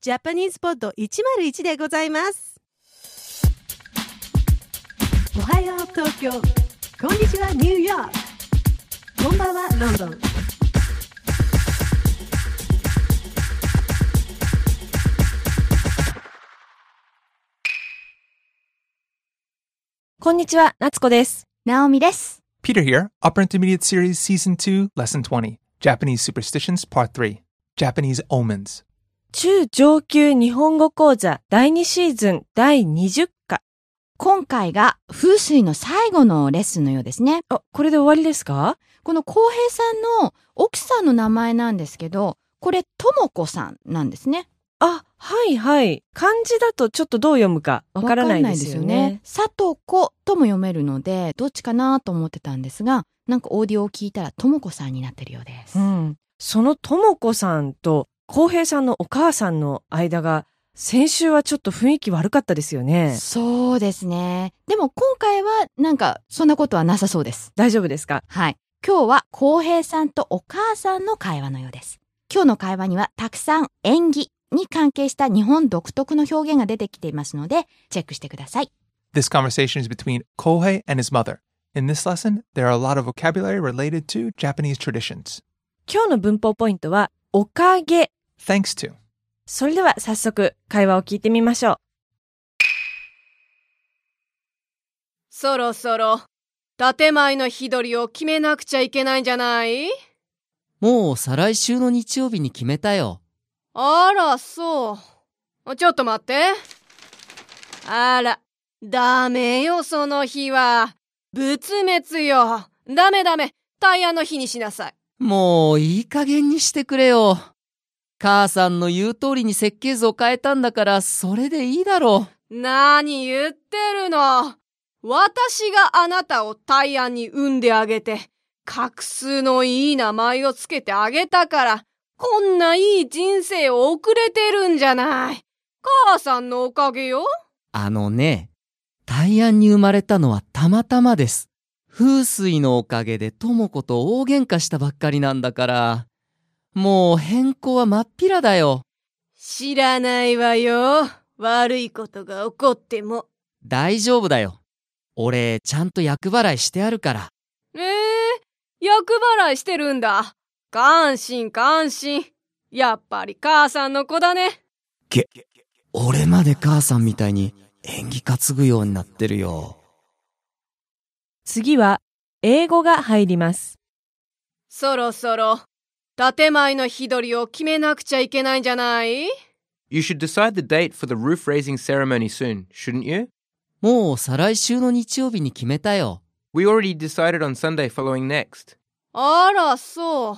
ジャパニーズポッド101でございます。おはよう東京、こんにちはニューヨーク、こんばんはロンドン。 こんにちは、夏子です。 ナオミです。 Peter here, Upper Intermediate Series Season 2, Lesson 20, Japanese Superstitions Part 3, Japanese Omens. 中上級日本語講座第2シーズン第20課。 今回が風水の最後のレッスンのようですね。 これで終わりですか？ この浩平さんの奥さんの名前なんですけど、これともこさんなんですね。 はいはい。漢字だとちょっとどう読むかわからないですよね。 さとことも読めるので、どっちかなと思ってたんですが、なんかオーディオを聞いたらともこさんになってるようです。 そのともこさんと浩平さんのお母さんの間が、先週はちょっと雰囲気悪かったですよね。 そうですね。でも今回はなんかそんなことはなさそうです。 大丈夫ですか？ はい。今日は浩平さんとお母さんの会話のようです。今日の会話にはたくさん縁起に関係した日本独特の表現が出てきていますので、チェックしてください。 This conversation is between Kohei and his mother. In this lesson, there are a lot of vocabulary related to Japanese traditions. 今日の文法ポイントは、おかげ。 Thanks to. それでは早速会話を聞いてみましょう。 そろそろ建前の日取りを決めなくちゃいけないんじゃない？ もう再来週の日曜日に決めたよ。 あら、そう。ちょっと待って。あら、ダメよその日は。仏滅よ。ダメ。大安の日にしなさい。 もういい加減にしてくれよ。母さんの言う通りに設計図を変えたんだから、それでいいだろう。何言ってるの。私があなたを大安に産んであげて、画数のいい名前をつけてあげたから、こんないい人生を送れてるんじゃない。母さんのおかげよ。 大安に生まれたのはたまたまです。風水のおかげで智子と大喧嘩したばっかりなんだから、もう変更はまっぴらだよ。 知らないわよ。悪いことが起こっても。 大丈夫だよ。俺、ちゃんと厄払いしてあるから。 厄払いしてるんだ。感心。やっぱり母さんの子だね。 俺まで母さんみたいに縁起担ぐようになってるよ。 次は英語が入ります。 そろそろ建前の日取りを決めなくちゃいけないんじゃない？ You should decide the date for the roof raising ceremony soon, shouldn't you? もう再来週の日曜日に決めたよ。 We already decided on Sunday following next. あら、そう。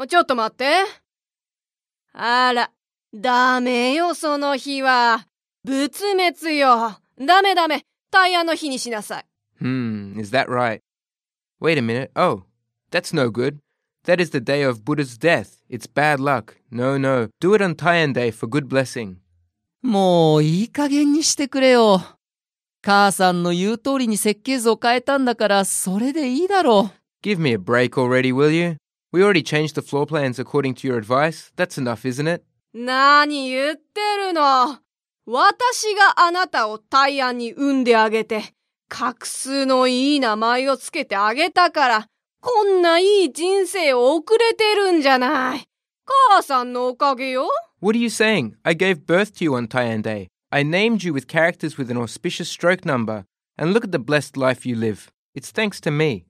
ちょっと待って。あら、ダメよその日は。仏滅よ。ダメ。大安の日にしなさい。 Is that right? Wait a minute. Oh, that's no good. That is the day of Buddha's death. It's bad luck. No. Do it on Taiyan Day for good blessing. もういい加減にしてくれよ。母さんの言う通りに設計図を変えたんだから、それでいいだろう。 Give me a break already, will you? We already changed the floor plans according to your advice. That's enough, isn't it? 何言ってるの。私があなたを大安に産んであげて、画数のいい名前をつけてあげたから、こんないい人生を送れてるんじゃない。母さんのおかげよ。 What are you saying? I gave birth to you on Taiyan Day. I named you with characters with an auspicious stroke number. And look at the blessed life you live. It's thanks to me.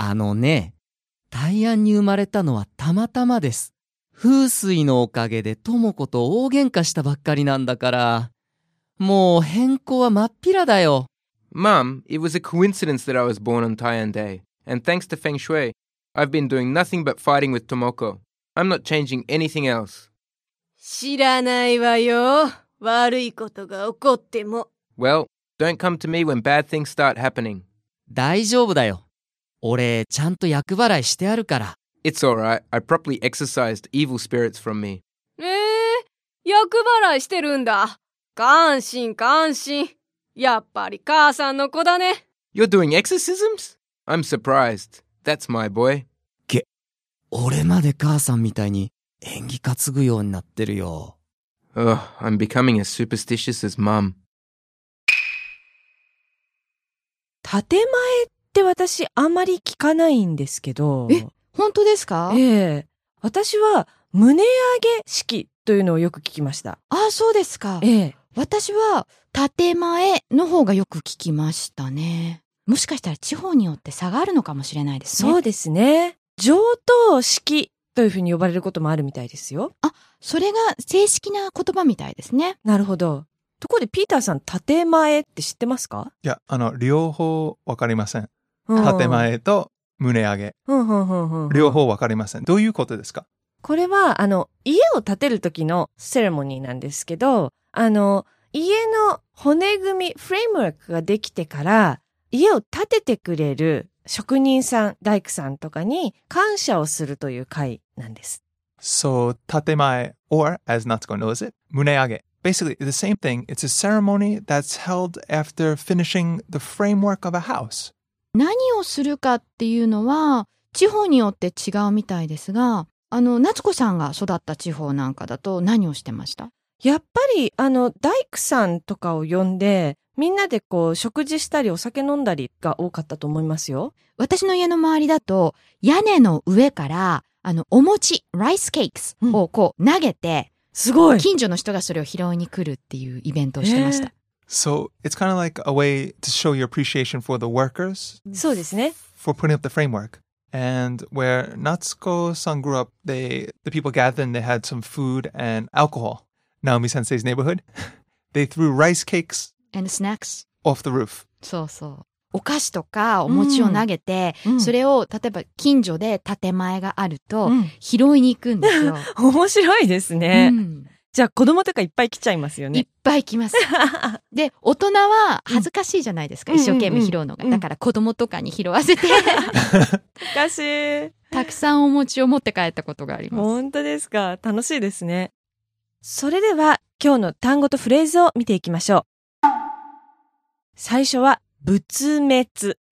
大安に生まれたのはたまたまです。風水のおかげで智子と大喧嘩したばっかりなんだから、もう変更はまっぴらだよ。 Mum, it was a coincidence that I was born on Taiyan Day. And thanks to Feng Shui, I've been doing nothing but fighting with Tomoko. I'm not changing anything else. 知らないわよ。悪いことが起こっても。 Well, don't come to me when bad things start happening. 大丈夫だよ。俺、ちゃんと厄払いしてあるから。 It's alright. I properly exorcised evil spirits from me. 厄払いしてるんだ。感心。やっぱり母さんの子だね。 You're doing exorcisms? I'm surprised. That's my boy. 俺まで母さんみたいに縁起担ぐようになってるよ。 Ugh, I'm becoming as superstitious as Mum. 建前って私あんまり聞かないんですけど。 本当ですか？ ええ。私は胸上げ式というのをよく聞きました。 あ、そうですか。 ええ。 私は建前の方がよく聞きましたね。もしかしたら地方によって差があるのかもしれないですね。 そうですね。上等式というふうに呼ばれることもあるみたいですよ。 あ、それが正式な言葉みたいですね。 なるほど。ところでピーターさん、建前って知ってますか？ いや、両方わかりません。 うん建前と胸上げ。 うん両方わかりません。どういうことですか？ これは、家を建てる時のセレモニーなんですけど、家の骨組み、フレームワークができてから、家を建ててくれる職人さん、大工さんとかに感謝をするという会なんです。 So, 建前, or as Natsuko knows it, 胸上げ. Basically, the same thing. It's a ceremony that's held after finishing the framework of a house. 何をするかっていうのは、地方によって違うみたいですが、夏子さんが育った地方なんかだと何をしてました？ やっぱり、大工さんとかを呼んで、みんなで食事したりお酒飲んだりが多かったと思いますよ。 私の家の周りだと、屋根の上から、お餅、ライスケーキスを投げて、 すごい。 近所の人がそれを拾いに来るっていうイベントをしてました。 So, it's kind of like a way to show your appreciation for the workers. そうですね。 For putting up the framework. And where Natsuko-san grew up, the people gathered and they had some food and alcohol. Naomi Sensei's neighborhood. They threw rice cakes And snacks. off the roof. そうそう。お菓子とかお餅を投げて、それを例えば近所で建前があると、拾いに行くんですよ。 面白いですね。じゃあ子供とかいっぱい来ちゃいますよね。 いっぱい来ます。で、大人は恥ずかしいじゃないですか、一生懸命拾うのが。だから子供とかに拾わせて、 昔。 たくさんお餅を持って帰ったことがあります。 本当ですか。楽しいですね。それでは今日の単語とフレーズを見ていきましょう。最初は仏滅。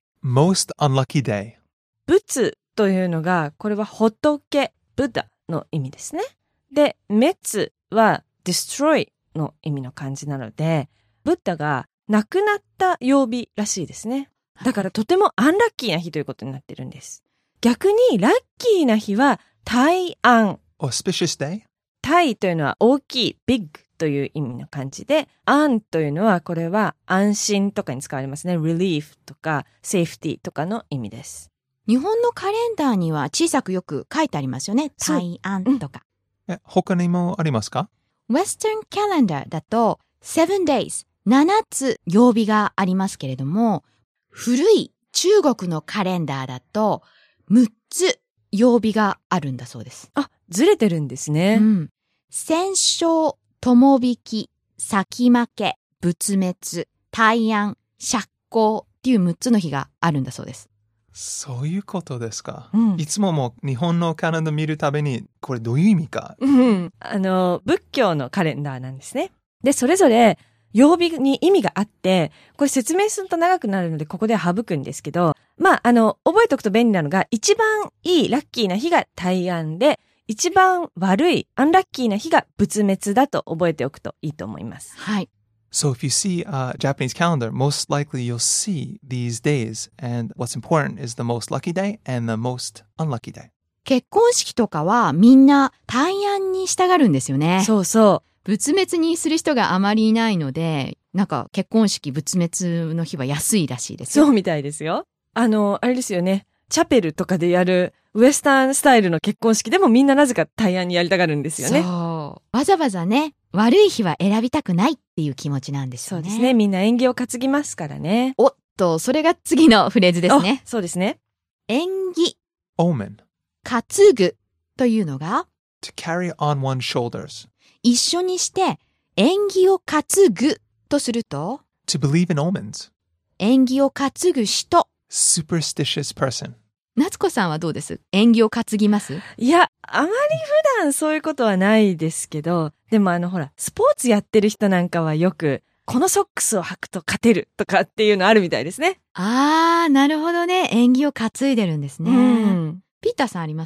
Most unlucky day. 仏というのが、これは仏、ブッダの意味ですね。で、滅は destroy の意味の漢字なので、ブッダが亡くなった曜日らしいですね。だからとてもアンラッキーな日ということになってるんです。逆にラッキーな日は大安。 Auspicious day. 大というのは大きい、big という意味の漢字で、安というのはこれは安心とかに使われますね。relief とか safety とかの意味です。 日本のカレンダーには小さくよく書いてありますよね。大安とか。 他にもありますか？ Western calendar だと7 days、7つ曜日がありますけれども、古い中国のカレンダーだと6つ曜日があるんだそうです。 あ、ずれてるんですね。 戦勝、友引き、先負け、仏滅、大安、釈光っていう6つの日があるんだそうです。 そういうことですか。いつももう日本のカレンダー見るたびに、これどういう意味か。 仏教のカレンダーなんですね。で、それぞれ曜日に意味があって、これ説明すると長くなるので、ここでは省くんですけど、覚えておくと便利なのが、一番いいラッキーな日が大安で、一番悪いアンラッキーな日が仏滅だと覚えておくといいと思います。 はい。 So if you see a Japanese calendar, most likely you'll see these days. And what's important is the most lucky day and the most unlucky day. 結婚式とかはみんな大安にしたがるんですよね。 そうそう。 仏滅にする人があまりいないので、なんか結婚式仏滅の日は安いらしいですよ。 そうみたいですよ。あれですよね。チャペルとかでやるウエスタンスタイルの結婚式でもみんななぜか大安にやりたがるんですよね。 そう。わざわざね、悪い日は選びたくないっていう気持ちなんですよね。 そうですね。みんな縁起を担ぎますからね。 おっと、それが次のフレーズですね。 そうですね。 縁起。 Omen. 担ぐというのが To carry on one's shoulders. 一緒にして縁起を担ぐとすると To believe in omens. 縁起を担ぐ人。 Superstitious person. 夏子さんはどうです？縁起を担ぎます？ いや、あまり普段そういうことはないですけど、でもほら、スポーツやってる人なんかはよく、このソックスを履くと勝てるとかっていうのあるみたいですね。 あー、なるほどね。縁起を担いでるんですね。ピーターさんあります？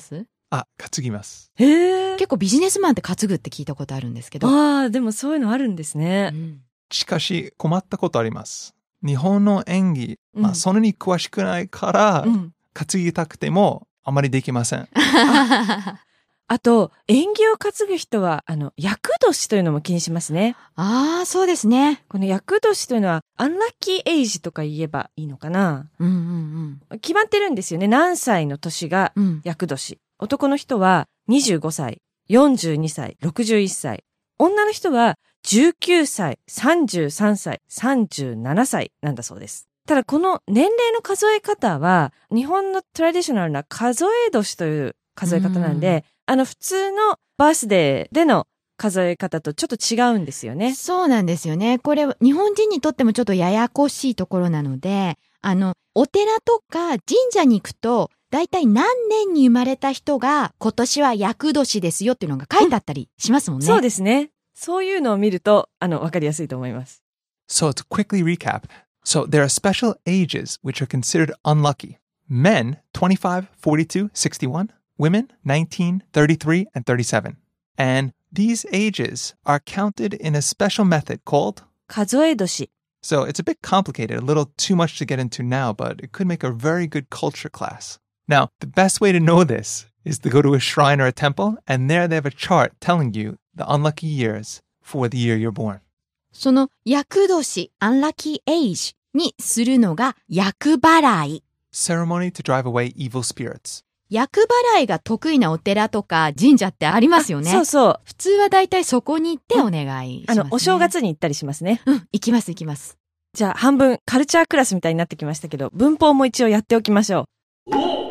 あ、担ぎます。 へえ。 結構ビジネスマンって担ぐって聞いたことあるんですけど。 ああ、でもそういうのあるんですね。 しかし困ったことあります。日本の演技、そんなに詳しくないから、担ぎたくてもあまりできません。 あと、縁起を担ぐ人は、厄年というのも気にしますね。 ああ、そうですね。 この厄年というのは、アンラッキーエイジとか言えばいいのかな。決まってるんですよね。何歳の年が厄年。男の人は25歳、42歳、61歳。女の人は19歳、33歳、37歳なんだそうです。ただこの年齢の数え方は、日本のトラディショナルな数え年という数え方なんで、普通のバースデーでの数え方とちょっと違うんですよね。 そうなんですよね。これ、日本人にとってもちょっとややこしいところなので、お寺とか神社に行くと、だいたい何年に生まれた人が今年は厄年ですよっていうのが書いてあったりしますもんね。 そうですね。そういうのを見ると、わかりやすいと思います。 So to quickly recap, so there are special ages which are considered unlucky. Men, 25, 42, 61. Women, 19, 33, and 37. And these ages are counted in a special method called 数え年。 So it's a bit complicated, a little too much to get into now, but it could make a very good culture class. Now, the best way to know this is to go to a shrine or a temple, and there they have a chart telling you the unlucky years for the year you're born. その厄年、unlucky age にするのが厄払い。 Ceremony to drive away evil spirits. 厄払いが得意なお寺とか神社ってありますよね。 そうそう。 普通はだいたいそこに行ってお願いします、ね。 お正月に行ったりしますね。 行きます行きます。 じゃあ半分カルチャークラスみたいになってきましたけど、文法も一応やっておきましょう。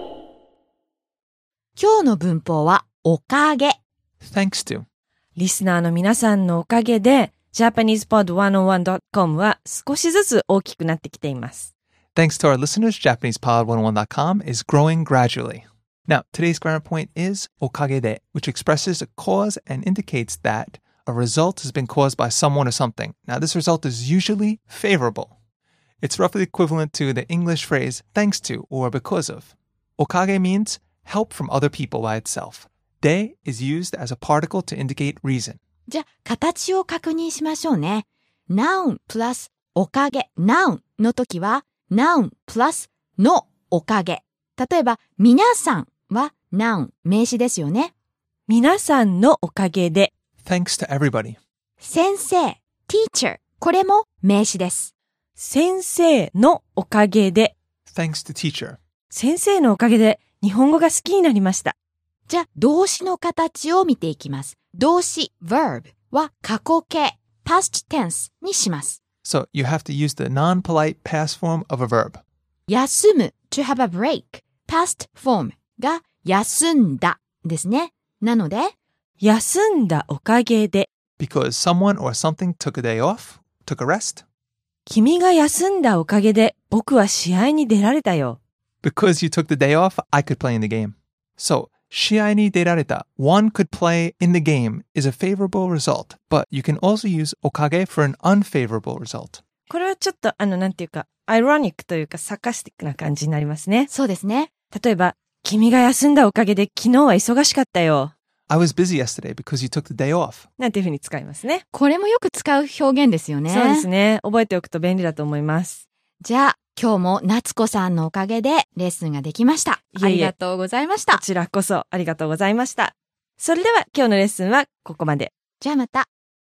今日の文法はおかげ。 Thanks to. リスナーの皆さんのおかげで、JapanesePod101.com は少しずつ大きくなってきています。 Thanks to our listeners, JapanesePod101.com is growing gradually. Now, today's grammar point is okagede, which expresses a cause and indicates that a result has been caused by someone or something. Now, this result is usually favorable. It's roughly equivalent to the English phrase thanks to or because of. Okage means help from other people by itself. De is used as a particle to indicate reason. じゃあ、形を確認しましょうね。noun プラスおかげ、noun の時は、noun プラスのおかげ。例えば、皆さんは noun 名詞ですよね。 皆さんのおかげで。 Thanks to everybody. 先生、teacher これも名詞です。 先生のおかげで。 Thanks to teacher. 先生のおかげで日本語が好きになりました。 じゃあ、動詞の形を見ていきます。動詞 verb は過去形 past tense にします。 So you have to use the non-polite past form of a verb. 休む to have a break past form が休んだですね。なので、 休んだおかげで。 Because someone or something took a day off, took a rest. 君が休んだおかげで僕は試合に出られたよ。 Because you took the day off, I could play in the game. So, 試合に出られた one could play in the game is a favorable result, but you can also use おかげ for an unfavorable result. これはちょっとなんていうか、アイロニックというかサカスティックな感じになりますね。 そうですね。 例えば、君が休んだおかげで昨日は忙しかったよ。 I was busy yesterday because you took the day off. なんていうふうに使いますね。 これもよく使う表現ですよね。 そうですね。覚えておくと便利だと思います。 じゃあ、今日も夏子さんのおかげでレッスンができました。 いえいえありがとうございました。 こちらこそありがとうございました。それでは今日のレッスンはここまで。 じゃあまた。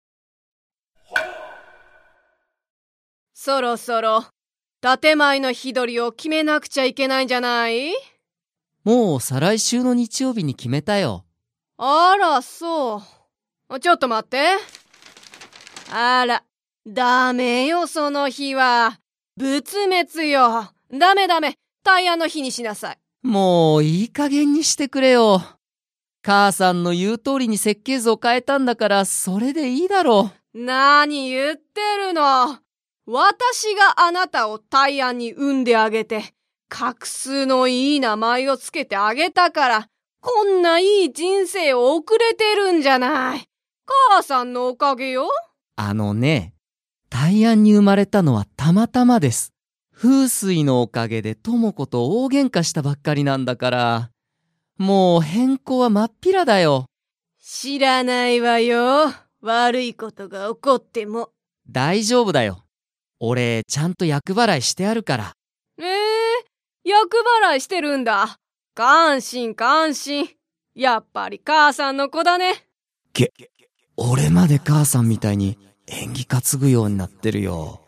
そろそろ建前の日取りを決めなくちゃいけないんじゃない？ もう再来週の日曜日に決めたよ。 あら、そう。ちょっと待って。あら、ダメよ、その日は。仏滅よ。ダメ。大安の日にしなさい。 もういい加減にしてくれよ。母さんの言う通りに設計図を変えたんだからそれでいいだろう。何言ってるの。私があなたを大安に産んであげて、画数のいい名前をつけてあげたから、こんないい人生を送れてるんじゃない。母さんのおかげよ。 大安に生まれたのはたまたまです。風水のおかげで智子と大喧嘩したばっかりなんだから。 もう変更は真っ平だよ。 知らないわよ。悪いことが起こっても。 大丈夫だよ。俺、ちゃんと厄払いしてあるから。 厄払いしてるんだ。感心感心。やっぱり母さんの子だね。 俺まで母さんみたいに演技担ぐようになってるよ。